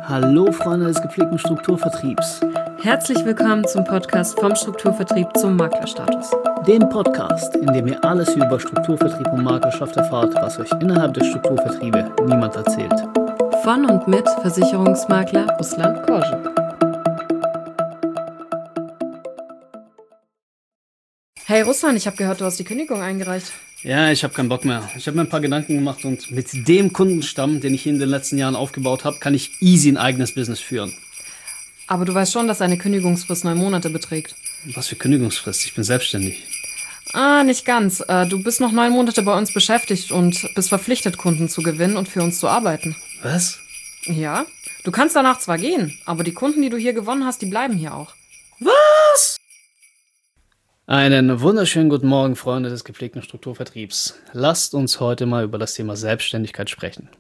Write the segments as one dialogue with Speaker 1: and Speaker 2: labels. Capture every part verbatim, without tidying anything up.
Speaker 1: Hallo Freunde des gepflegten Strukturvertriebs.
Speaker 2: Herzlich willkommen zum Podcast vom Strukturvertrieb zum Maklerstatus.
Speaker 1: Dem Podcast, in dem ihr alles über Strukturvertrieb und Maklerschaft erfahrt, was euch innerhalb der Strukturvertriebe niemand erzählt.
Speaker 2: Von und mit Versicherungsmakler Ruslan Korschen. Hey Ruslan, ich habe gehört, du hast die Kündigung eingereicht.
Speaker 1: Ja, ich habe keinen Bock mehr. Ich habe mir ein paar Gedanken gemacht und mit dem Kundenstamm, den ich hier in den letzten Jahren aufgebaut habe, kann ich easy ein eigenes Business führen.
Speaker 2: Aber du weißt schon, dass eine Kündigungsfrist neun Monate beträgt.
Speaker 1: Was für Kündigungsfrist? Ich bin selbstständig.
Speaker 2: Ah, nicht ganz. Du bist noch neun Monate bei uns beschäftigt und bist verpflichtet, Kunden zu gewinnen und für uns zu arbeiten.
Speaker 1: Was?
Speaker 2: Ja. Du kannst danach zwar gehen, aber die Kunden, die du hier gewonnen hast, die bleiben hier auch.
Speaker 1: Was? Einen wunderschönen guten Morgen, Freunde des gepflegten Strukturvertriebs. Lasst uns heute mal über das Thema Selbstständigkeit sprechen.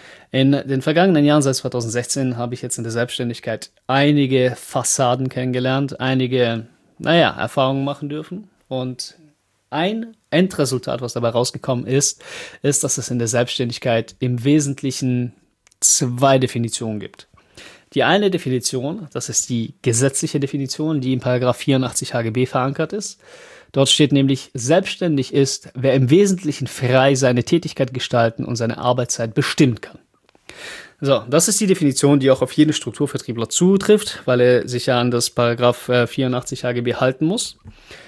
Speaker 1: In den vergangenen Jahren, seit zweitausendsechzehn, habe ich jetzt in der Selbstständigkeit einige Fassaden kennengelernt, einige, naja, Erfahrungen machen dürfen. Und ein Endresultat, was dabei rausgekommen ist, ist, dass es in der Selbstständigkeit im Wesentlichen zwei Definitionen gibt. Die eine Definition, das ist die gesetzliche Definition, die in Paragraph vierundachtzig H G B verankert ist. Dort steht nämlich, selbstständig ist, wer im Wesentlichen frei seine Tätigkeit gestalten und seine Arbeitszeit bestimmen kann. So, das ist die Definition, die auch auf jeden Strukturvertriebler zutrifft, weil er sich ja an das Paragraph vierundachtzig H G B halten muss.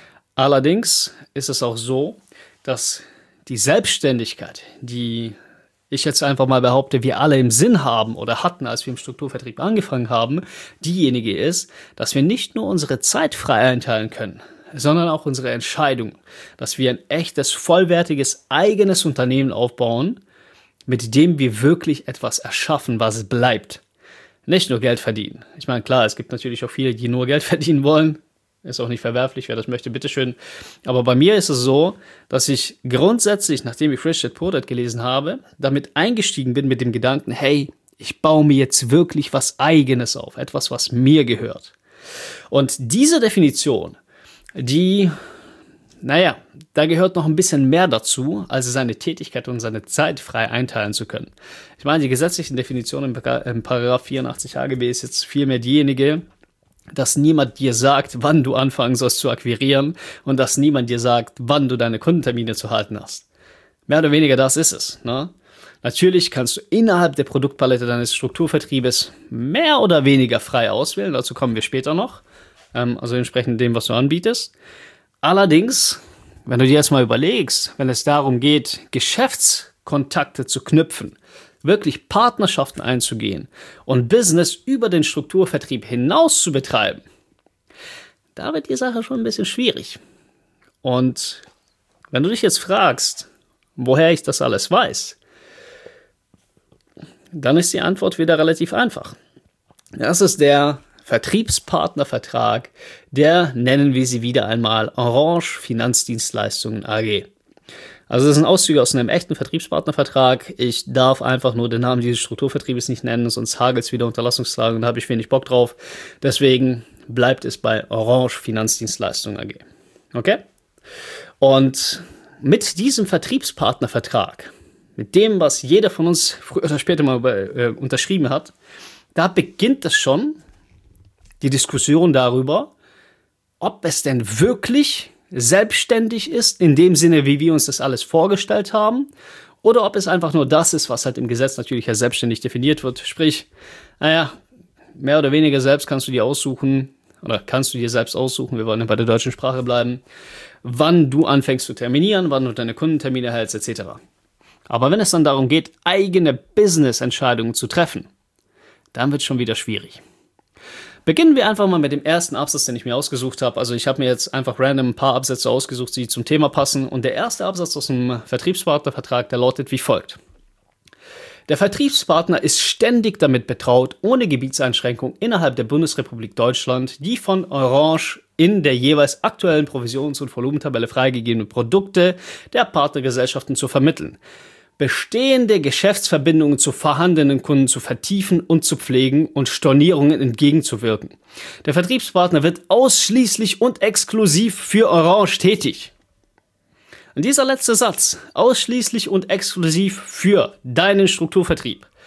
Speaker 1: Allerdings ist es auch so, dass die Selbstständigkeit, die ich jetzt einfach mal behaupte, wir alle im Sinn haben oder hatten, als wir im Strukturvertrieb angefangen haben, diejenige ist, dass wir nicht nur unsere Zeit frei einteilen können, sondern auch unsere Entscheidungen, dass wir ein echtes, vollwertiges, eigenes Unternehmen aufbauen, mit dem wir wirklich etwas erschaffen, was bleibt. Nicht nur Geld verdienen. Ich meine, klar, es gibt natürlich auch viele, die nur Geld verdienen wollen. Ist auch nicht verwerflich, wer das möchte, bitteschön. Aber bei mir ist es so, dass ich grundsätzlich, nachdem ich Rich Dad Poor Dad gelesen habe, damit eingestiegen bin mit dem Gedanken, hey, ich baue mir jetzt wirklich was Eigenes auf, etwas, was mir gehört. Und diese Definition, die, naja, da gehört noch ein bisschen mehr dazu, als seine Tätigkeit und seine Zeit frei einteilen zu können. Ich meine, die gesetzlichen Definitionen im Paragraph vierundachtzig H G B ist jetzt vielmehr diejenige, dass niemand dir sagt, wann du anfangen sollst zu akquirieren und dass niemand dir sagt, wann du deine Kundentermine zu halten hast. Mehr oder weniger das ist es. Ne? Natürlich kannst du innerhalb der Produktpalette deines Strukturvertriebes mehr oder weniger frei auswählen, dazu kommen wir später noch, ähm, also entsprechend dem, was du anbietest. Allerdings, wenn du dir jetzt mal überlegst, wenn es darum geht, Geschäftskontakte zu knüpfen, wirklich Partnerschaften einzugehen und Business über den Strukturvertrieb hinaus zu betreiben, da wird die Sache schon ein bisschen schwierig. Und wenn du dich jetzt fragst, woher ich das alles weiß, dann ist die Antwort wieder relativ einfach. Das ist der Vertriebspartnervertrag, der, nennen wir sie wieder einmal, Orange Finanzdienstleistungen A G. Also das sind Auszüge aus einem echten Vertriebspartnervertrag. Ich darf einfach nur den Namen dieses Strukturvertriebes nicht nennen, sonst hagelt es wieder Unterlassungsklagen und da habe ich wenig Bock drauf. Deswegen bleibt es bei Orange Finanzdienstleistungen A G. Okay? Und mit diesem Vertriebspartnervertrag, mit dem, was jeder von uns früher oder später mal äh, unterschrieben hat, da beginnt es schon, die Diskussion darüber, ob es denn wirklich selbstständig ist, in dem Sinne, wie wir uns das alles vorgestellt haben, oder ob es einfach nur das ist, was halt im Gesetz natürlich als selbstständig definiert wird. Sprich, naja, mehr oder weniger selbst kannst du dir aussuchen, oder kannst du dir selbst aussuchen, wir wollen ja bei der deutschen Sprache bleiben, wann du anfängst zu terminieren, wann du deine Kundentermine hältst, et cetera. Aber wenn es dann darum geht, eigene Business-Entscheidungen zu treffen, dann wird es schon wieder schwierig. Beginnen wir einfach mal mit dem ersten Absatz, den ich mir ausgesucht habe. Also ich habe mir jetzt einfach random ein paar Absätze ausgesucht, die zum Thema passen. Und der erste Absatz aus dem Vertriebspartnervertrag, der lautet wie folgt. Der Vertriebspartner ist ständig damit betraut, ohne Gebietseinschränkung innerhalb der Bundesrepublik Deutschland die von Orange in der jeweils aktuellen Provisions- und Volumentabelle freigegebenen Produkte der Partnergesellschaften zu vermitteln, bestehende Geschäftsverbindungen zu vorhandenen Kunden zu vertiefen und zu pflegen und Stornierungen entgegenzuwirken. Der Vertriebspartner wird ausschließlich und exklusiv für Orange tätig. Und dieser letzte Satz, ausschließlich und exklusiv für deinen Strukturvertrieb,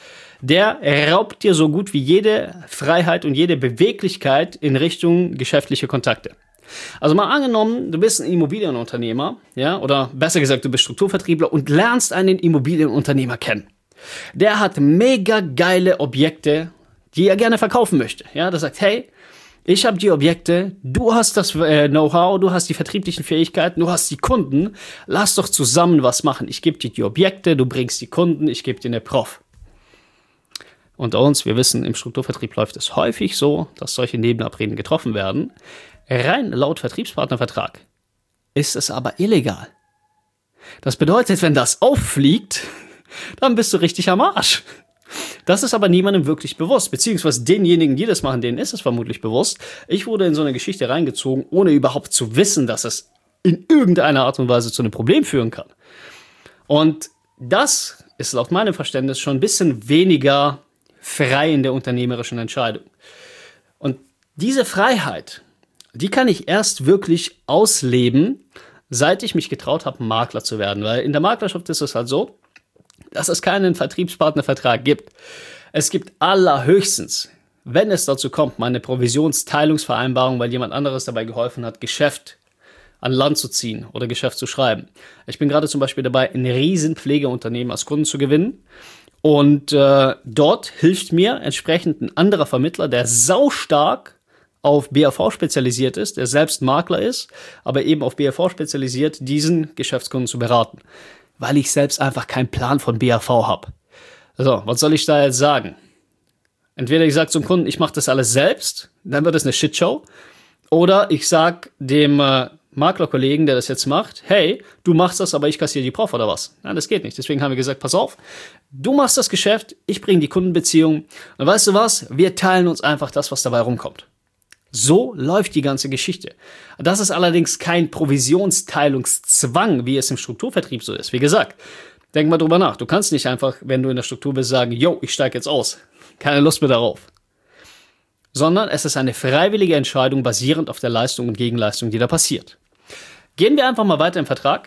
Speaker 1: der raubt dir so gut wie jede Freiheit und jede Beweglichkeit in Richtung geschäftliche Kontakte. Also mal angenommen, du bist ein Immobilienunternehmer, ja, oder besser gesagt, du bist Strukturvertriebler und lernst einen Immobilienunternehmer kennen. Der hat mega geile Objekte, die er gerne verkaufen möchte. Ja, der sagt, hey, ich habe die Objekte, du hast das äh, Know-how, du hast die vertrieblichen Fähigkeiten, du hast die Kunden, lass doch zusammen was machen. Ich gebe dir die Objekte, du bringst die Kunden, ich gebe dir eine Prof. Unter uns, wir wissen, im Strukturvertrieb läuft es häufig so, dass solche Nebenabreden getroffen werden. Rein laut Vertriebspartnervertrag ist es aber illegal. Das bedeutet, wenn das auffliegt, dann bist du richtig am Arsch. Das ist aber niemandem wirklich bewusst, beziehungsweise denjenigen, die das machen, denen ist es vermutlich bewusst. Ich wurde in so eine Geschichte reingezogen, ohne überhaupt zu wissen, dass es in irgendeiner Art und Weise zu einem Problem führen kann. Und das ist laut meinem Verständnis schon ein bisschen weniger frei in der unternehmerischen Entscheidung. Und diese Freiheit, die kann ich erst wirklich ausleben, seit ich mich getraut habe, Makler zu werden. Weil in der Maklerschaft ist es halt so, dass es keinen Vertriebspartnervertrag gibt. Es gibt allerhöchstens, wenn es dazu kommt, mal eine Provisionsteilungsvereinbarung, weil jemand anderes dabei geholfen hat, Geschäft an Land zu ziehen oder Geschäft zu schreiben. Ich bin gerade zum Beispiel dabei, ein riesen Pflegeunternehmen als Kunden zu gewinnen. Und äh, dort hilft mir entsprechend ein anderer Vermittler, der saustark auf B A V spezialisiert ist, der selbst Makler ist, aber eben auf B A V spezialisiert, diesen Geschäftskunden zu beraten. Weil ich selbst einfach keinen Plan von B A V habe. So, was soll ich da jetzt sagen? Entweder ich sage zum Kunden, ich mache das alles selbst, dann wird es eine Shitshow. Oder ich sage dem äh, Maklerkollegen, der das jetzt macht, hey, du machst das, aber ich kassiere die Prof oder was? Nein, das geht nicht. Deswegen haben wir gesagt, pass auf, du machst das Geschäft, ich bringe die Kundenbeziehung. Und weißt du was? Wir teilen uns einfach das, was dabei rumkommt. So läuft die ganze Geschichte. Das ist allerdings kein Provisionsteilungszwang, wie es im Strukturvertrieb so ist. Wie gesagt, denk mal drüber nach. Du kannst nicht einfach, wenn du in der Struktur bist, sagen, yo, ich steige jetzt aus. Keine Lust mehr darauf. Sondern es ist eine freiwillige Entscheidung basierend auf der Leistung und Gegenleistung, die da passiert. Gehen wir einfach mal weiter im Vertrag.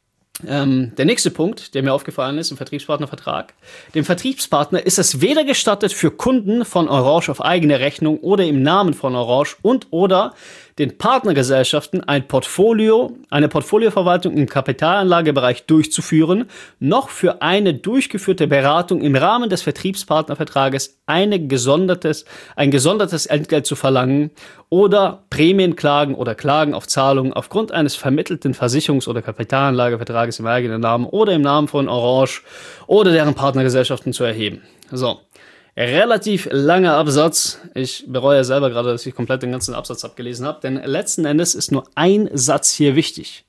Speaker 1: Ähm, der nächste Punkt, der mir aufgefallen ist im Vertriebspartnervertrag. Dem Vertriebspartner ist es weder gestattet, für Kunden von Orange auf eigene Rechnung oder im Namen von Orange und oder den Partnergesellschaften ein Portfolio, eine Portfolioverwaltung im Kapitalanlagebereich durchzuführen, noch für eine durchgeführte Beratung im Rahmen des Vertriebspartnervertrages eine gesondertes, ein gesondertes Entgelt zu verlangen oder Prämienklagen oder Klagen auf Zahlungen aufgrund eines vermittelten Versicherungs- oder Kapitalanlagevertrages im eigenen Namen oder im Namen von Orange oder deren Partnergesellschaften zu erheben. So. Relativ langer Absatz. Ich bereue selber gerade, dass ich komplett den ganzen Absatz abgelesen habe, denn letzten Endes ist nur ein Satz hier wichtig.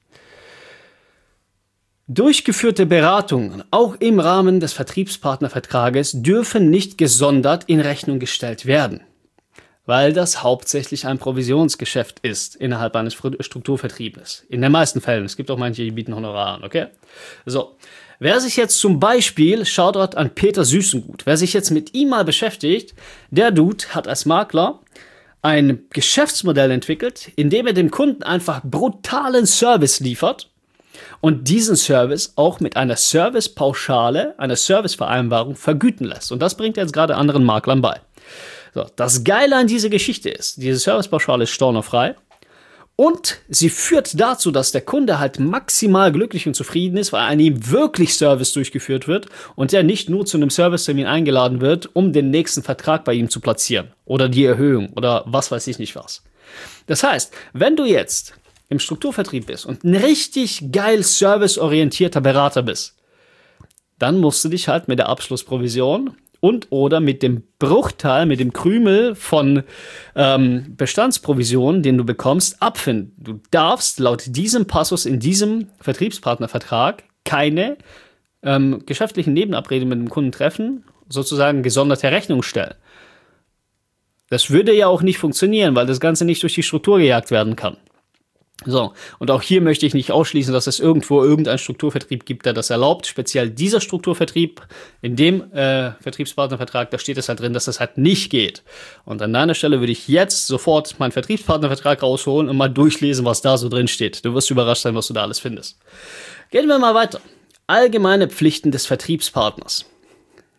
Speaker 1: Durchgeführte Beratungen, auch im Rahmen des Vertriebspartnervertrages, dürfen nicht gesondert in Rechnung gestellt werden, weil das hauptsächlich ein Provisionsgeschäft ist innerhalb eines Strukturvertriebes. In den meisten Fällen. Es gibt auch manche, die bieten Honorar an, okay? So. Wer sich jetzt zum Beispiel, Shoutout an Peter Süßengut, wer sich jetzt mit ihm mal beschäftigt, der Dude hat als Makler ein Geschäftsmodell entwickelt, in dem er dem Kunden einfach brutalen Service liefert und diesen Service auch mit einer Servicepauschale, einer Servicevereinbarung vergüten lässt. Und das bringt er jetzt gerade anderen Maklern bei. So, das Geile an dieser Geschichte ist, diese Servicepauschale ist stornofrei. Und sie führt dazu, dass der Kunde halt maximal glücklich und zufrieden ist, weil an ihm wirklich Service durchgeführt wird und er nicht nur zu einem Servicetermin eingeladen wird, um den nächsten Vertrag bei ihm zu platzieren oder die Erhöhung oder was weiß ich nicht was. Das heißt, wenn du jetzt im Strukturvertrieb bist und ein richtig geil serviceorientierter Berater bist, dann musst du dich halt mit der Abschlussprovision und oder mit dem Bruchteil, mit dem Krümel von ähm, Bestandsprovisionen, den du bekommst, abfinden. Du darfst laut diesem Passus in diesem Vertriebspartnervertrag keine ähm, geschäftlichen Nebenabrede mit dem Kunden treffen, sozusagen gesonderte Rechnung stellen. Das würde ja auch nicht funktionieren, weil das Ganze nicht durch die Struktur gejagt werden kann. So, und auch hier möchte ich nicht ausschließen, dass es irgendwo irgendeinen Strukturvertrieb gibt, der das erlaubt. Speziell dieser Strukturvertrieb, in dem äh, Vertriebspartnervertrag, da steht es halt drin, dass das halt nicht geht. Und an deiner Stelle würde ich jetzt sofort meinen Vertriebspartnervertrag rausholen und mal durchlesen, was da so drin steht. Du wirst überrascht sein, was du da alles findest. Gehen wir mal weiter. Allgemeine Pflichten des Vertriebspartners.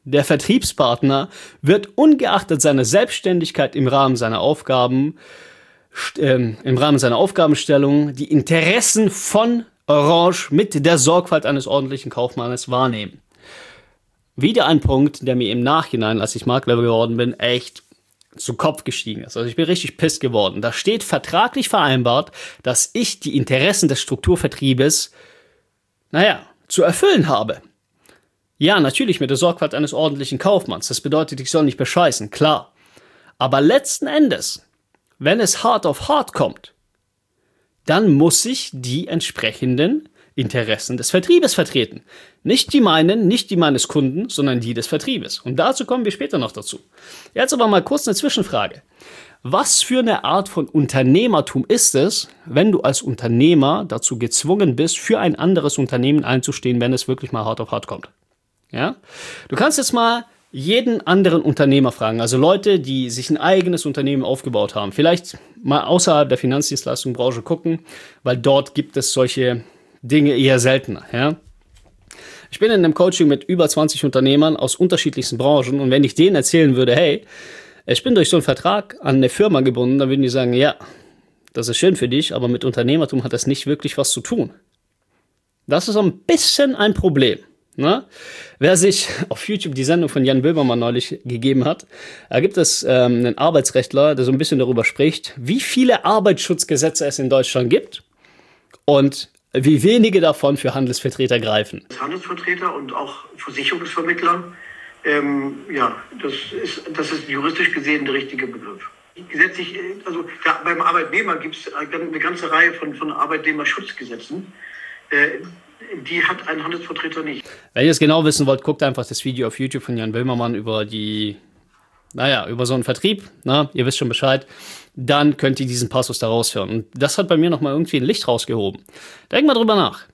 Speaker 1: der Vertriebspartner wird ungeachtet seiner Selbstständigkeit im Rahmen seiner Aufgaben, äh, im Rahmen seiner Aufgabenstellung die Interessen von Orange mit der Sorgfalt eines ordentlichen Kaufmannes wahrnehmen. Wieder ein Punkt, der mir im Nachhinein, als ich Makler geworden bin, echt zu Kopf gestiegen ist. Also ich bin richtig piss geworden. Da steht vertraglich vereinbart, dass ich die Interessen des Strukturvertriebes, naja, zu erfüllen habe. Ja, natürlich mit der Sorgfalt eines ordentlichen Kaufmanns. Das bedeutet, ich soll nicht bescheißen, klar. Aber letzten Endes, wenn es hart auf hart kommt, dann muss ich die entsprechenden Interessen des Vertriebes vertreten. Nicht die meinen, nicht die meines Kunden, sondern die des Vertriebes. Und dazu kommen wir später noch dazu. Jetzt aber mal kurz eine Zwischenfrage. Was für eine Art von Unternehmertum ist es, wenn du als Unternehmer dazu gezwungen bist, für ein anderes Unternehmen einzustehen, wenn es wirklich mal hart auf hart kommt? Ja? Du kannst jetzt mal jeden anderen Unternehmer fragen, also Leute, die sich ein eigenes Unternehmen aufgebaut haben. Vielleicht mal außerhalb der Finanzdienstleistungsbranche gucken, weil dort gibt es solche Dinge eher seltener. Ja? Ich bin in einem Coaching mit über zwanzig Unternehmern aus unterschiedlichsten Branchen und wenn ich denen erzählen würde, hey, ich bin durch so einen Vertrag an eine Firma gebunden, dann würden die sagen, ja, das ist schön für dich, aber mit Unternehmertum hat das nicht wirklich was zu tun. Das ist so ein bisschen ein Problem. Ne? Wer sich auf YouTube die Sendung von Jan Böhmermann neulich gegeben hat, da gibt es ähm, einen Arbeitsrechtler, der so ein bisschen darüber spricht, wie viele Arbeitsschutzgesetze es in Deutschland gibt und wie wenige davon für Handelsvertreter greifen.
Speaker 3: Handelsvertreter und auch Versicherungsvermittler, ähm, ja, das ist, das ist juristisch gesehen der richtige Begriff. Gesetzlich, also ja, beim Arbeitnehmer gibt es eine ganze Reihe von, von Arbeitnehmerschutzgesetzen. Äh, die hat ein Handelsvertreter nicht.
Speaker 1: Wenn ihr es genau wissen wollt, guckt einfach das Video auf YouTube von Jan Böhmermann über die, naja, über so einen Vertrieb. Na, ihr wisst schon Bescheid. Dann könnt ihr diesen Passus da raushören. Und das hat bei mir nochmal irgendwie ein Licht rausgehoben. Denkt mal drüber nach.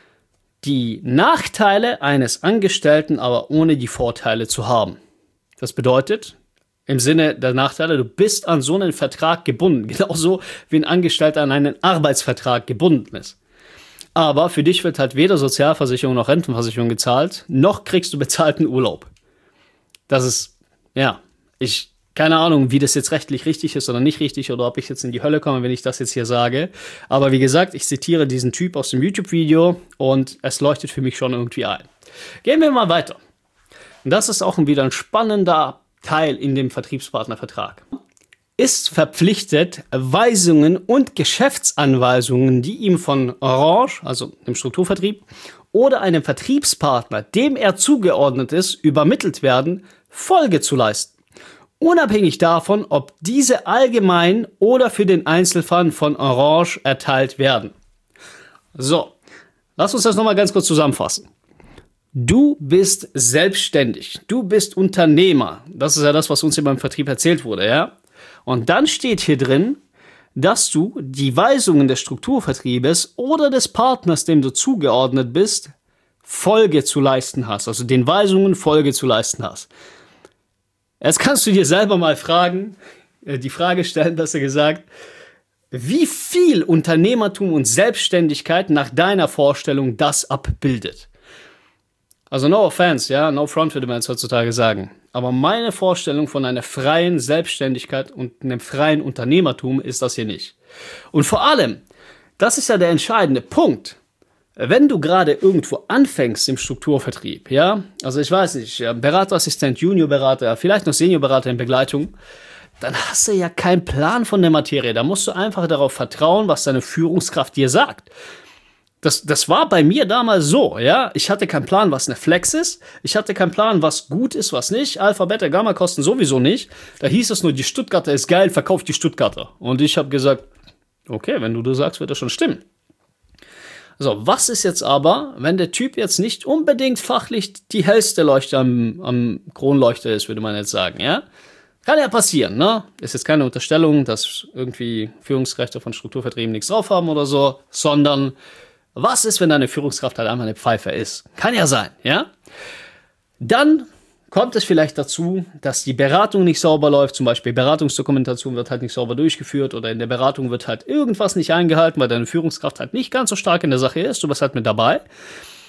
Speaker 1: Die Nachteile eines Angestellten, aber ohne die Vorteile zu haben. Das bedeutet, im Sinne der Nachteile, du bist an so einen Vertrag gebunden. Genauso wie ein Angestellter an einen Arbeitsvertrag gebunden ist. Aber für dich wird halt weder Sozialversicherung noch Rentenversicherung gezahlt, noch kriegst du bezahlten Urlaub. Das ist, ja, ich, keine Ahnung, wie das jetzt rechtlich richtig ist oder nicht richtig oder ob ich jetzt in die Hölle komme, wenn ich das jetzt hier sage. Aber wie gesagt, ich zitiere diesen Typ aus dem YouTube-Video und es leuchtet für mich schon irgendwie ein. Gehen wir mal weiter. Und das ist auch wieder ein spannender Teil in dem Vertriebspartnervertrag. Ist verpflichtet, Weisungen und Geschäftsanweisungen, die ihm von Orange, also dem Strukturvertrieb, oder einem Vertriebspartner, dem er zugeordnet ist, übermittelt werden, Folge zu leisten. Unabhängig davon, ob diese allgemein oder für den Einzelfall von Orange erteilt werden. So, lass uns das nochmal ganz kurz zusammenfassen. Du bist selbstständig, du bist Unternehmer. Das ist ja das, was uns hier beim Vertrieb erzählt wurde, ja? Und dann steht hier drin, dass du die Weisungen des Strukturvertriebes oder des Partners, dem du zugeordnet bist, Folge zu leisten hast. Also den Weisungen Folge zu leisten hast. Jetzt kannst du dir selber mal fragen, die Frage stellen, besser gesagt, wie viel Unternehmertum und Selbstständigkeit nach deiner Vorstellung das abbildet. Also no offense, ja, no front würde man jetzt heutzutage sagen. Aber meine Vorstellung von einer freien Selbstständigkeit und einem freien Unternehmertum ist das hier nicht. Und vor allem, das ist ja der entscheidende Punkt. Wenn du gerade irgendwo anfängst im Strukturvertrieb, ja, also ich weiß nicht, Beraterassistent, Juniorberater, vielleicht noch Seniorberater in Begleitung, dann hast du ja keinen Plan von der Materie. Da musst du einfach darauf vertrauen, was deine Führungskraft dir sagt. Das, das war bei mir damals so, ja. Ich hatte keinen Plan, was eine Flex ist. Ich hatte keinen Plan, was gut ist, was nicht. Alpha, Beta, Gamma kosten sowieso nicht. Da hieß es nur, die Stuttgarter ist geil, verkauft die Stuttgarter. Und ich habe gesagt, okay, wenn du das sagst, wird das schon stimmen. So, was ist jetzt aber, wenn der Typ jetzt nicht unbedingt fachlich die hellste Leuchte am, am Kronleuchter ist, würde man jetzt sagen, ja? Kann ja passieren, ne? Ist jetzt keine Unterstellung, dass irgendwie Führungskräfte von Strukturvertrieben nichts drauf haben oder so, sondern was ist, wenn deine Führungskraft halt einfach eine Pfeife ist? Kann ja sein, ja? Dann kommt es vielleicht dazu, dass die Beratung nicht sauber läuft. Zum Beispiel Beratungsdokumentation wird halt nicht sauber durchgeführt oder in der Beratung wird halt irgendwas nicht eingehalten, weil deine Führungskraft halt nicht ganz so stark in der Sache ist. Du bist halt mit dabei.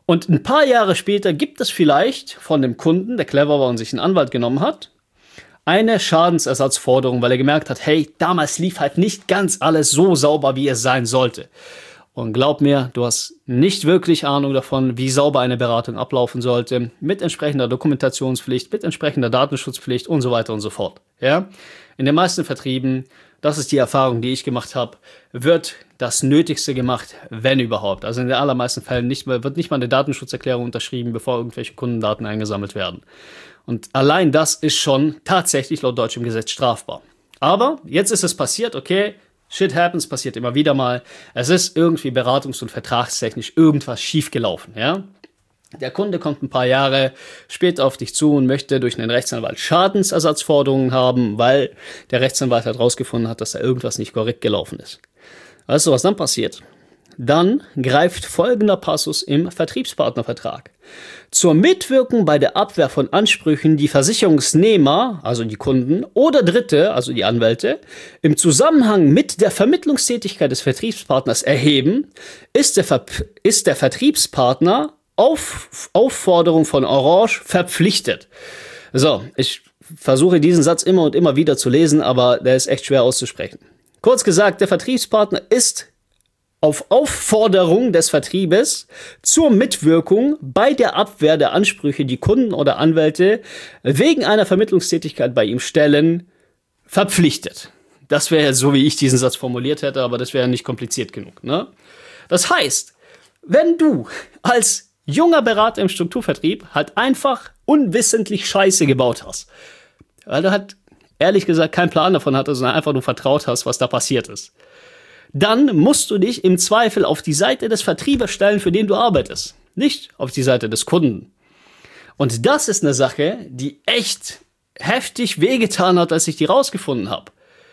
Speaker 1: Und ein paar Jahre später gibt es vielleicht von dem Kunden, der clever war und sich einen Anwalt genommen hat, eine Schadensersatzforderung, weil er gemerkt hat, hey, damals lief halt nicht ganz alles so sauber, wie es sein sollte. Und glaub mir, du hast nicht wirklich Ahnung davon, wie sauber eine Beratung ablaufen sollte, mit entsprechender Dokumentationspflicht, mit entsprechender Datenschutzpflicht und so weiter und so fort. Ja? In den meisten Vertrieben, das ist die Erfahrung, die ich gemacht habe, wird das Nötigste gemacht, wenn überhaupt. Also in den allermeisten Fällen nicht mehr, wird nicht mal eine Datenschutzerklärung unterschrieben, bevor irgendwelche Kundendaten eingesammelt werden. Und allein das ist schon tatsächlich laut deutschem Gesetz strafbar. Aber jetzt ist es passiert, okay, shit happens, passiert immer wieder mal. Es ist irgendwie beratungs- und vertragstechnisch irgendwas schiefgelaufen, ja. Der Kunde kommt ein paar Jahre später auf dich zu und möchte durch einen Rechtsanwalt Schadensersatzforderungen haben, weil der Rechtsanwalt halt rausgefunden hat, dass da irgendwas nicht korrekt gelaufen ist. Weißt du, was dann passiert? Dann greift folgender Passus im Vertriebspartnervertrag. Zur Mitwirkung bei der Abwehr von Ansprüchen, die Versicherungsnehmer, also die Kunden, oder Dritte, also die Anwälte, im Zusammenhang mit der Vermittlungstätigkeit des Vertriebspartners erheben, ist der, Ver- ist der Vertriebspartner auf Aufforderung von Orange verpflichtet. So, ich versuche diesen Satz immer und immer wieder zu lesen, aber der ist echt schwer auszusprechen. Kurz gesagt, der Vertriebspartner ist auf Aufforderung des Vertriebes zur Mitwirkung bei der Abwehr der Ansprüche, die Kunden oder Anwälte wegen einer Vermittlungstätigkeit bei ihm stellen, verpflichtet. Das wäre so, wie ich diesen Satz formuliert hätte, aber das wäre nicht kompliziert genug, ne? Das heißt, wenn du als junger Berater im Strukturvertrieb halt einfach unwissentlich Scheiße gebaut hast, weil du halt ehrlich gesagt keinen Plan davon hattest, sondern einfach nur vertraut hast, was da passiert ist, dann musst du dich im Zweifel auf die Seite des Vertriebers stellen, für den du arbeitest, nicht auf die Seite des Kunden. Und das ist eine Sache, die echt heftig wehgetan hat, als ich die rausgefunden habe.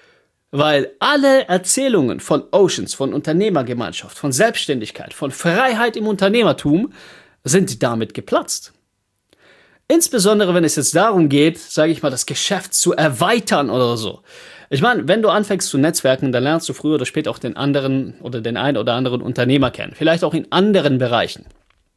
Speaker 1: Weil alle Erzählungen von Oceans, von Unternehmergemeinschaft, von Selbstständigkeit, von Freiheit im Unternehmertum sind damit geplatzt. Insbesondere, wenn es jetzt darum geht, sage ich mal, das Geschäft zu erweitern oder so. Ich meine, wenn du anfängst zu netzwerken, dann lernst du früher oder später auch den anderen oder den einen oder anderen Unternehmer kennen. Vielleicht auch in anderen Bereichen,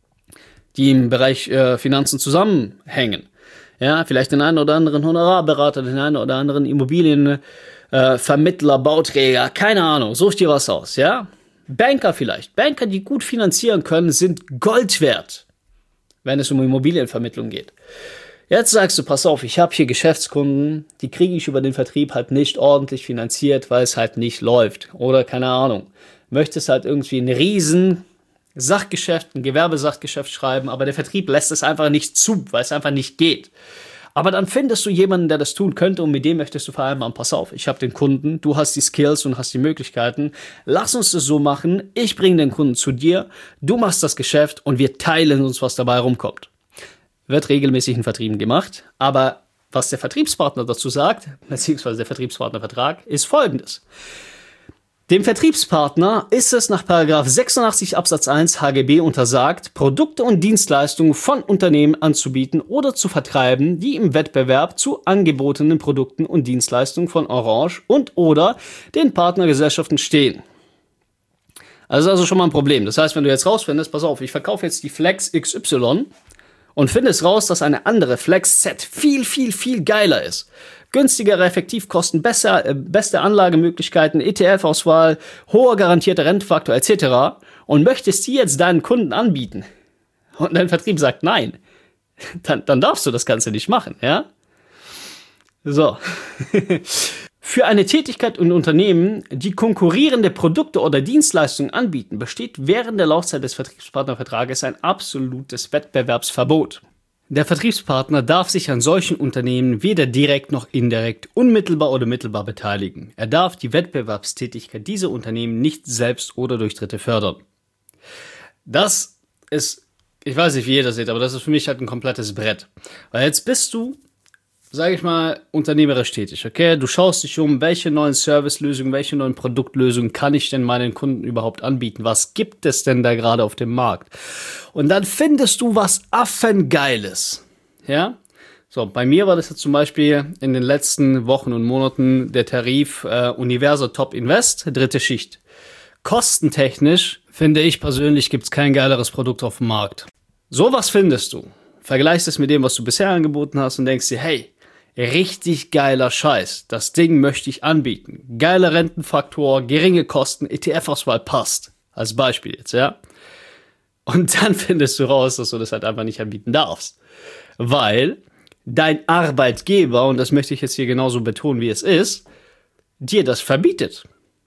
Speaker 1: die im Bereich äh, Finanzen zusammenhängen. Ja, vielleicht den einen oder anderen Honorarberater, den einen oder anderen Immobilienvermittler, äh, Bauträger, keine Ahnung, such dir was aus, ja? Banker vielleicht. Banker, die gut finanzieren können, sind Gold wert, wenn es um Immobilienvermittlung geht. Jetzt sagst du, pass auf, ich habe hier Geschäftskunden, die kriege ich über den Vertrieb halt nicht ordentlich finanziert, weil es halt nicht läuft. Oder keine Ahnung, möchtest halt irgendwie ein riesen Sachgeschäft, ein Gewerbesachgeschäft schreiben, aber der Vertrieb lässt es einfach nicht zu, weil es einfach nicht geht. Aber dann findest du jemanden, der das tun könnte und mit dem möchtest du vereinbaren, pass auf, ich habe den Kunden, du hast die Skills und hast die Möglichkeiten, lass uns das so machen, ich bringe den Kunden zu dir, du machst das Geschäft und wir teilen uns, was dabei rumkommt. Wird regelmäßig in Vertrieben gemacht, aber was der Vertriebspartner dazu sagt, beziehungsweise der Vertriebspartnervertrag, ist folgendes. Dem Vertriebspartner ist es nach Paragraph sechsundachtzig Absatz eins H G B untersagt, Produkte und Dienstleistungen von Unternehmen anzubieten oder zu vertreiben, die im Wettbewerb zu angebotenen Produkten und Dienstleistungen von Orange und oder den Partnergesellschaften stehen. Also also schon mal ein Problem. Das heißt, wenn du jetzt rausfindest, pass auf, ich verkaufe jetzt die Flex X Y und findest raus, dass eine andere Flex Z viel, viel, viel geiler ist. Günstigere Effektivkosten, besser, äh, beste Anlagemöglichkeiten, E T F-Auswahl, hoher garantierter Rentenfaktor et cetera. Und möchtest die jetzt deinen Kunden anbieten und dein Vertrieb sagt nein, dann, dann darfst du das Ganze nicht machen, ja? So. Für eine Tätigkeit in Unternehmen, die konkurrierende Produkte oder Dienstleistungen anbieten, besteht während der Laufzeit des Vertriebspartnervertrages ein absolutes Wettbewerbsverbot. Der Vertriebspartner darf sich an solchen Unternehmen weder direkt noch indirekt, unmittelbar oder mittelbar beteiligen. Er darf die Wettbewerbstätigkeit dieser Unternehmen nicht selbst oder durch Dritte fördern. Das ist, ich weiß nicht, wie ihr das seht, aber das ist für mich halt ein komplettes Brett. Weil jetzt bist du, sage ich mal, unternehmerisch tätig, okay? Du schaust dich um, welche neuen Servicelösungen, welche neuen Produktlösungen kann ich denn meinen Kunden überhaupt anbieten? Was gibt es denn da gerade auf dem Markt? Und dann findest du was Affengeiles, ja? So, bei mir war das jetzt zum Beispiel in den letzten Wochen und Monaten der Tarif äh, Universa Top Invest, dritte Schicht. Kostentechnisch, finde ich persönlich, gibt es kein geileres Produkt auf dem Markt. Sowas findest du. Vergleichst es mit dem, was du bisher angeboten hast und denkst dir, hey, richtig geiler Scheiß. Das Ding möchte ich anbieten. Geiler Rentenfaktor, geringe Kosten, E T F-Auswahl passt. Als Beispiel jetzt, ja. Und dann findest du raus, dass du das halt einfach nicht anbieten darfst. Weil dein Arbeitgeber, und das möchte ich jetzt hier genauso betonen, wie es ist, dir das verbietet.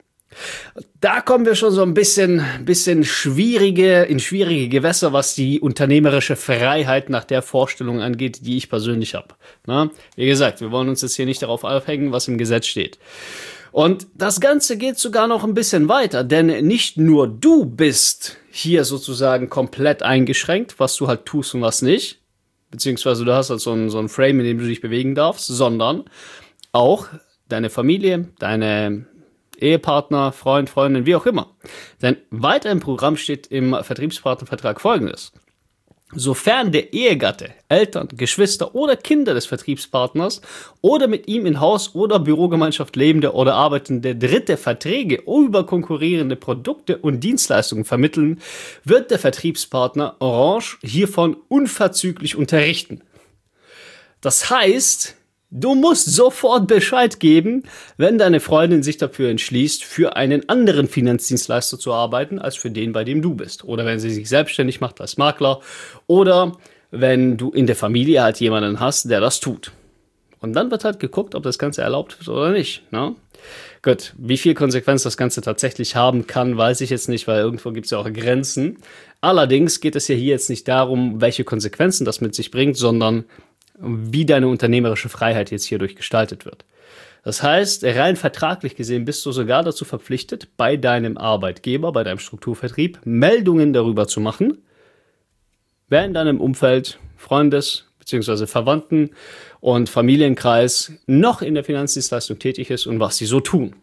Speaker 1: Da kommen wir schon so ein bisschen, bisschen schwierige, in schwierige Gewässer, was die unternehmerische Freiheit nach der Vorstellung angeht, die ich persönlich habe. Na, wie gesagt, wir wollen uns jetzt hier nicht darauf aufhängen, was im Gesetz steht. Und das Ganze geht sogar noch ein bisschen weiter, denn nicht nur du bist hier sozusagen komplett eingeschränkt, was du halt tust und was nicht, beziehungsweise du hast halt so ein, so ein Frame, in dem du dich bewegen darfst, sondern auch deine Familie, deine Ehepartner, Freund, Freundin, wie auch immer. Denn weiter im Programm steht im Vertriebspartnervertrag Folgendes. Sofern der Ehegatte, Eltern, Geschwister oder Kinder des Vertriebspartners oder mit ihm in Haus- oder Bürogemeinschaft lebende oder arbeitende Dritte Verträge über konkurrierende Produkte und Dienstleistungen vermitteln, wird der Vertriebspartner Orange hiervon unverzüglich unterrichten. Das heißt, du musst sofort Bescheid geben, wenn deine Freundin sich dafür entschließt, für einen anderen Finanzdienstleister zu arbeiten, als für den, bei dem du bist. Oder wenn sie sich selbstständig macht als Makler. Oder wenn du in der Familie halt jemanden hast, der das tut. Und dann wird halt geguckt, ob das Ganze erlaubt wird oder nicht. Ne? Gut, wie viel Konsequenz das Ganze tatsächlich haben kann, weiß ich jetzt nicht, weil irgendwo gibt es ja auch Grenzen. Allerdings geht es ja hier jetzt nicht darum, welche Konsequenzen das mit sich bringt, sondern wie deine unternehmerische Freiheit jetzt hierdurch gestaltet wird. Das heißt, rein vertraglich gesehen bist du sogar dazu verpflichtet, bei deinem Arbeitgeber, bei deinem Strukturvertrieb, Meldungen darüber zu machen, wer in deinem Umfeld, Freundes- bzw. Verwandten- und Familienkreis noch in der Finanzdienstleistung tätig ist und was sie so tun.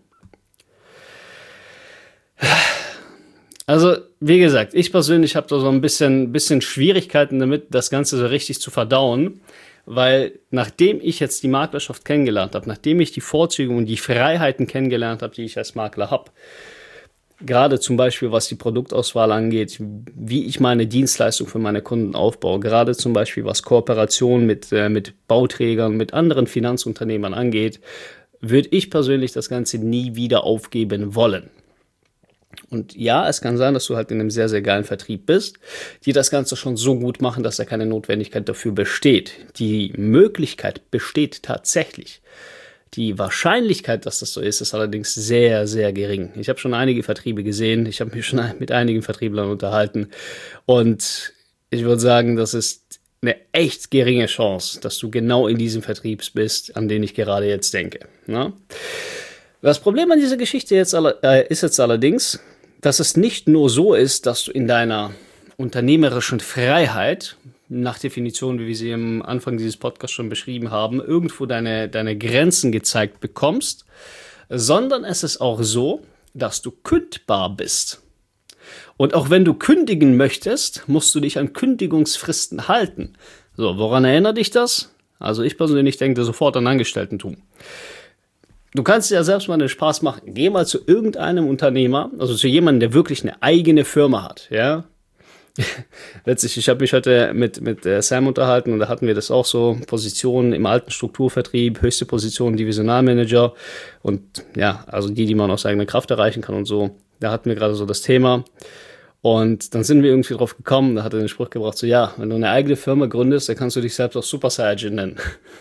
Speaker 1: Also, wie gesagt, ich persönlich habe da so ein bisschen, bisschen Schwierigkeiten damit, das Ganze so richtig zu verdauen. Weil nachdem ich jetzt die Maklerschaft kennengelernt habe, nachdem ich die Vorzüge und die Freiheiten kennengelernt habe, die ich als Makler habe, gerade zum Beispiel was die Produktauswahl angeht, wie ich meine Dienstleistung für meine Kunden aufbaue, gerade zum Beispiel was Kooperation mit, äh, mit Bauträgern, mit anderen Finanzunternehmern angeht, würde ich persönlich das Ganze nie wieder aufgeben wollen. Und ja, es kann sein, dass du halt in einem sehr, sehr geilen Vertrieb bist, die das Ganze schon so gut machen, dass da keine Notwendigkeit dafür besteht. Die Möglichkeit besteht tatsächlich. Die Wahrscheinlichkeit, dass das so ist, ist allerdings sehr, sehr gering. Ich habe schon einige Vertriebe gesehen, ich habe mich schon mit einigen Vertrieblern unterhalten und ich würde sagen, das ist eine echt geringe Chance, dass du genau in diesem Vertrieb bist, an den ich gerade jetzt denke. Ne? Das Problem an dieser Geschichte jetzt äh, ist jetzt allerdings, dass es nicht nur so ist, dass du in deiner unternehmerischen Freiheit, nach Definition, wie wir sie am Anfang dieses Podcasts schon beschrieben haben, irgendwo deine, deine Grenzen gezeigt bekommst, sondern es ist auch so, dass du kündbar bist. Und auch wenn du kündigen möchtest, musst du dich an Kündigungsfristen halten. So, woran erinnert dich das? Also ich persönlich denke sofort an Angestelltentum. Du kannst dir ja selbst mal den Spaß machen. Geh mal zu irgendeinem Unternehmer, also zu jemandem, der wirklich eine eigene Firma hat, ja. Letztlich, ich habe mich heute mit, mit Sam unterhalten und da hatten wir das auch so, Positionen im alten Strukturvertrieb, höchste Position, Divisionalmanager und ja, also die, die man aus eigener Kraft erreichen kann und so. Da hatten wir gerade so das Thema und dann sind wir irgendwie drauf gekommen, da hat er den Spruch gebracht, so ja, wenn du eine eigene Firma gründest, dann kannst du dich selbst auch Super Saiyan nennen.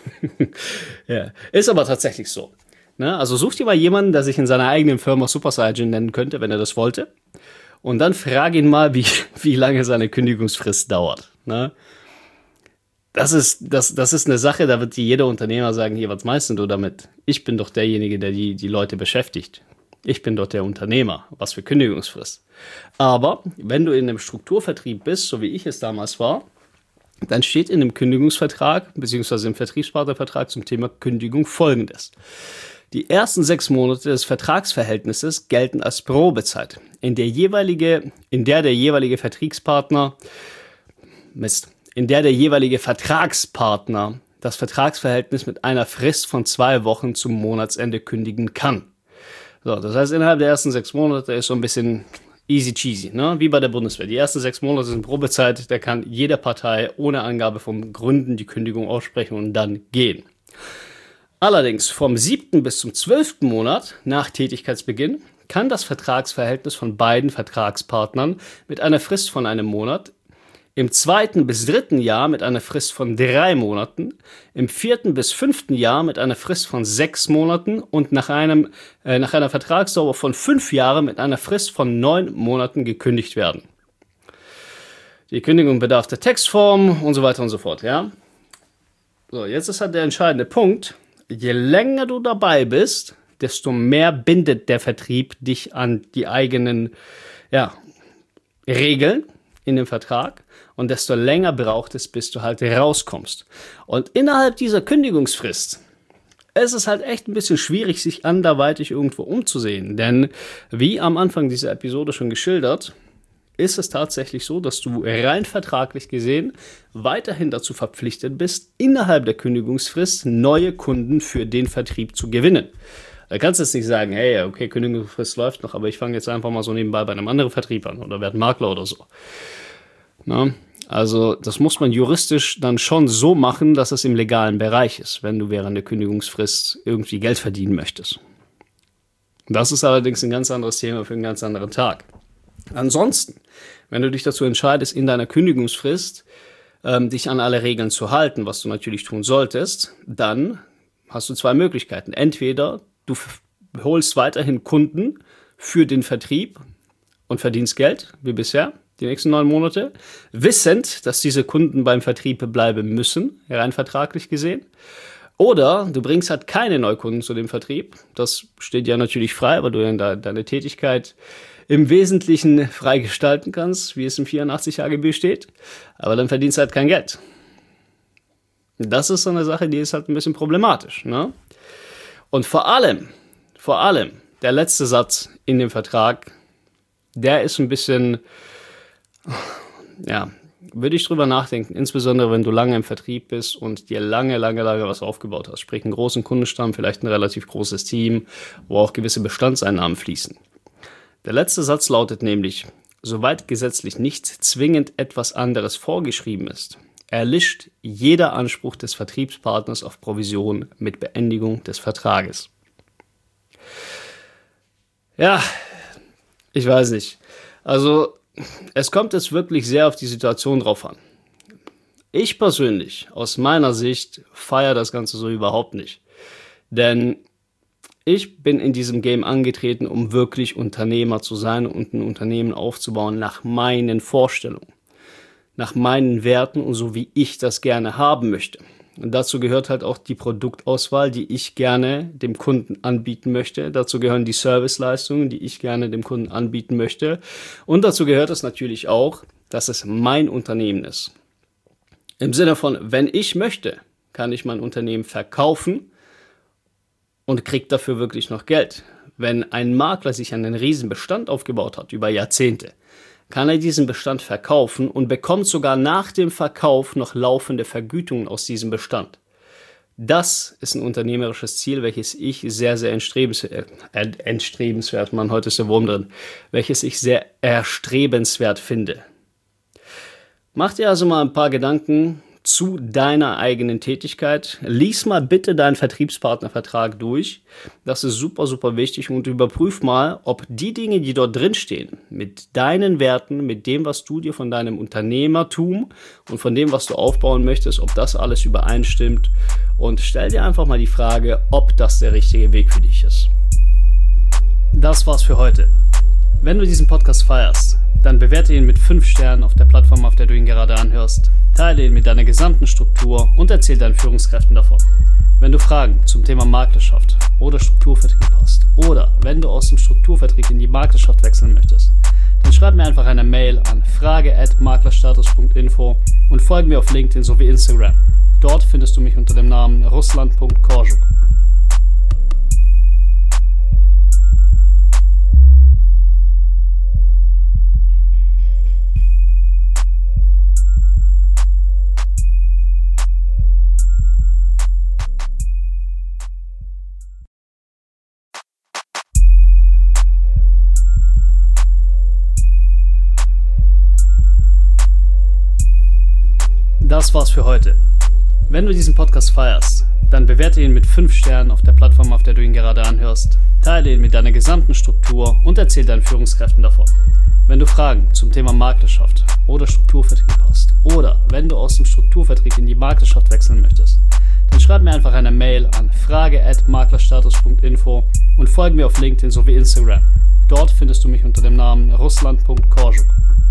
Speaker 1: Ja, ist aber tatsächlich so. Ne? Also such dir mal jemanden, der sich in seiner eigenen Firma Super Saiyan nennen könnte, wenn er das wollte. Und dann frag ihn mal, wie, wie lange seine Kündigungsfrist dauert. Ne? Das ist, das, das ist eine Sache, da wird dir jeder Unternehmer sagen, hier, was meinst du damit? Ich bin doch derjenige, der die, die Leute beschäftigt. Ich bin doch der Unternehmer. Was für Kündigungsfrist. Aber wenn du in einem Strukturvertrieb bist, so wie ich es damals war, dann steht in dem Kündigungsvertrag, beziehungsweise im Vertriebspartnervertrag zum Thema Kündigung Folgendes. Die ersten sechs Monate des Vertragsverhältnisses gelten als Probezeit, in der jeweilige, in der der jeweilige Vertriebspartner, Mist, in der der jeweilige Vertragspartner das Vertragsverhältnis mit einer Frist von zwei Wochen zum Monatsende kündigen kann. So, das heißt, innerhalb der ersten sechs Monate ist so ein bisschen easy cheesy, ne? Wie bei der Bundeswehr. Die ersten sechs Monate sind Probezeit, da kann jede Partei ohne Angabe von Gründen die Kündigung aussprechen und dann gehen. Allerdings vom siebten bis zum zwölften Monat nach Tätigkeitsbeginn kann das Vertragsverhältnis von beiden Vertragspartnern mit einer Frist von einem Monat, im zweiten bis dritten Jahr mit einer Frist von drei Monaten, im vierten bis fünften Jahr mit einer Frist von sechs Monaten und nach, einem, äh, nach einer Vertragsdauer von fünf Jahren mit einer Frist von neun Monaten gekündigt werden. Die Kündigung bedarf der Textform und so weiter und so fort. Ja? So, jetzt ist halt der entscheidende Punkt. Je länger du dabei bist, desto mehr bindet der Vertrieb dich an die eigenen ja, Regeln in dem Vertrag und desto länger braucht es, bis du halt rauskommst. Und innerhalb dieser Kündigungsfrist ist es halt echt ein bisschen schwierig, sich anderweitig irgendwo umzusehen. Denn wie am Anfang dieser Episode schon geschildert, ist es tatsächlich so, dass du rein vertraglich gesehen weiterhin dazu verpflichtet bist, innerhalb der Kündigungsfrist neue Kunden für den Vertrieb zu gewinnen. Da kannst du jetzt nicht sagen, hey, okay, Kündigungsfrist läuft noch, aber ich fange jetzt einfach mal so nebenbei bei einem anderen Vertrieb an oder werde Makler oder so. Na, also das muss man juristisch dann schon so machen, dass es im legalen Bereich ist, wenn du während der Kündigungsfrist irgendwie Geld verdienen möchtest. Das ist allerdings ein ganz anderes Thema für einen ganz anderen Tag. Ansonsten, wenn du dich dazu entscheidest, in deiner Kündigungsfrist ähm, dich an alle Regeln zu halten, was du natürlich tun solltest, dann hast du zwei Möglichkeiten. Entweder du f- holst weiterhin Kunden für den Vertrieb und verdienst Geld, wie bisher, die nächsten neun Monate, wissend, dass diese Kunden beim Vertrieb bleiben müssen, rein vertraglich gesehen. Oder du bringst halt keine Neukunden zu dem Vertrieb. Das steht ja natürlich frei, weil du ja de- deine Tätigkeit im Wesentlichen frei gestalten kannst, wie es im vierundachtzig A G B steht. Aber dann verdienst du halt kein Geld. Das ist so eine Sache, die ist halt ein bisschen problematisch, ne? Und vor allem, vor allem, der letzte Satz in dem Vertrag, der ist ein bisschen, ja, würde ich drüber nachdenken, insbesondere wenn du lange im Vertrieb bist und dir lange, lange, lange was aufgebaut hast. Sprich einen großen Kundenstamm, vielleicht ein relativ großes Team, wo auch gewisse Bestandseinnahmen fließen. Der letzte Satz lautet nämlich, soweit gesetzlich nicht zwingend etwas anderes vorgeschrieben ist, erlischt jeder Anspruch des Vertriebspartners auf Provision mit Beendigung des Vertrages. Ja, ich weiß nicht. Also, es kommt jetzt wirklich sehr auf die Situation drauf an. Ich persönlich, aus meiner Sicht, feiere das Ganze so überhaupt nicht. Denn ich bin in diesem Game angetreten, um wirklich Unternehmer zu sein und ein Unternehmen aufzubauen nach meinen Vorstellungen, nach meinen Werten und so wie ich das gerne haben möchte. Und dazu gehört halt auch die Produktauswahl, die ich gerne dem Kunden anbieten möchte. Dazu gehören die Serviceleistungen, die ich gerne dem Kunden anbieten möchte. Und dazu gehört es natürlich auch, dass es mein Unternehmen ist. Im Sinne von, wenn ich möchte, kann ich mein Unternehmen verkaufen und kriegt dafür wirklich noch Geld. Wenn ein Makler sich einen riesen Bestand aufgebaut hat, über Jahrzehnte, kann er diesen Bestand verkaufen und bekommt sogar nach dem Verkauf noch laufende Vergütungen aus diesem Bestand. Das ist ein unternehmerisches Ziel, welches ich sehr, sehr entstrebenswert, äh, entstrebenswert, Mann, heute ist der Wurm drin, welches ich sehr erstrebenswert finde. Mach dir also mal ein paar Gedanken zu deiner eigenen Tätigkeit. Lies mal bitte deinen Vertriebspartnervertrag durch. Das ist super, super wichtig und überprüf mal, ob die Dinge, die dort drin stehen, mit deinen Werten, mit dem, was du dir von deinem Unternehmertum und von dem, was du aufbauen möchtest, ob das alles übereinstimmt. Und stell dir einfach mal die Frage, ob das der richtige Weg für dich ist. Das war's für heute. Wenn du diesen Podcast feierst, dann bewerte ihn mit fünf Sternen auf der Plattform, auf der du ihn gerade anhörst. Teile ihn mit deiner gesamten Struktur und erzähl deinen Führungskräften davon. Wenn du Fragen zum Thema Maklerschaft oder Strukturvertrieb hast oder wenn du aus dem Strukturvertrieb in die Maklerschaft wechseln möchtest, dann schreib mir einfach eine Mail an frage at maklerstatus punkt info und folge mir auf LinkedIn sowie Instagram. Dort findest du mich unter dem Namen russland punkt korjuk. das war's für heute. Wenn du diesen Podcast feierst, dann bewerte ihn mit fünf Sternen auf der Plattform, auf der du ihn gerade anhörst. Teile ihn mit deiner gesamten Struktur und erzähl deinen Führungskräften davon. Wenn du Fragen zum Thema Maklerschaft oder Strukturvertrieb hast oder wenn du aus dem Strukturvertrieb in die Maklerschaft wechseln möchtest, dann schreib mir einfach eine Mail an frage at maklerstatus punkt info und folge mir auf LinkedIn sowie Instagram. Dort findest du mich unter dem Namen russland punkt korjuk.